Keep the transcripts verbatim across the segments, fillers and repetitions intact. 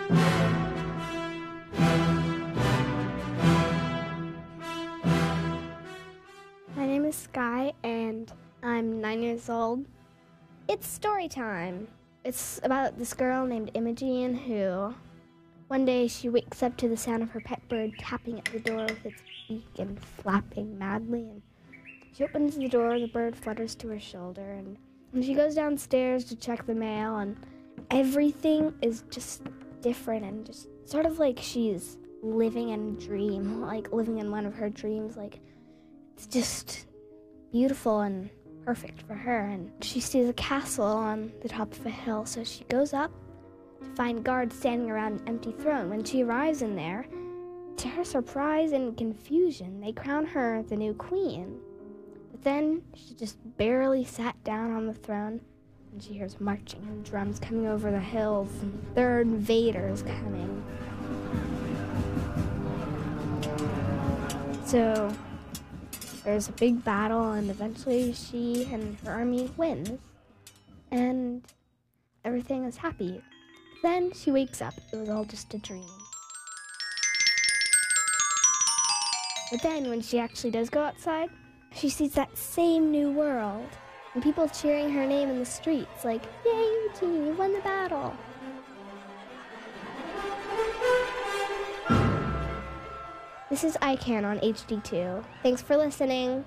My name is Sky, and I'm nine years old. It's story time. It's about this girl named Imogen who, one day she wakes up to the sound of her pet bird tapping at the door with its beak and flapping madly. And she opens the door, the bird flutters to her shoulder, and, and she goes downstairs to check the mail, and everything is just different and just sort of like she's living in a dream, like living in one of her dreams. Like, it's just beautiful and perfect for her. And she sees a castle on the top of a hill, so she goes up to find guards standing around an empty throne. When she arrives in there, to her surprise and confusion, they crown her the new queen. But then she just barely sat down on the throne, and she hears marching and drums coming over the hills, and there are invaders coming. So there's a big battle, and eventually she and her army wins, and everything is happy. Then she wakes up. It was all just a dream. But then when she actually does go outside, she sees that same new world, and people cheering her name in the streets, like, "Yay, Eugene, you won the battle." This is I CAN on H D two. Thanks for listening.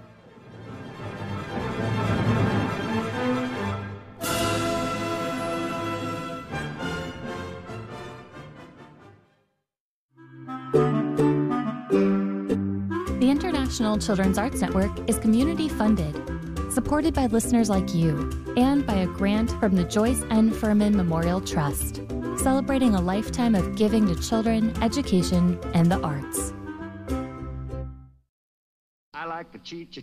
The International Children's Arts Network is community funded, supported by listeners like you, and by a grant from the Joyce N. Furman Memorial Trust, celebrating a lifetime of giving to children, education, and the arts. I like the cheat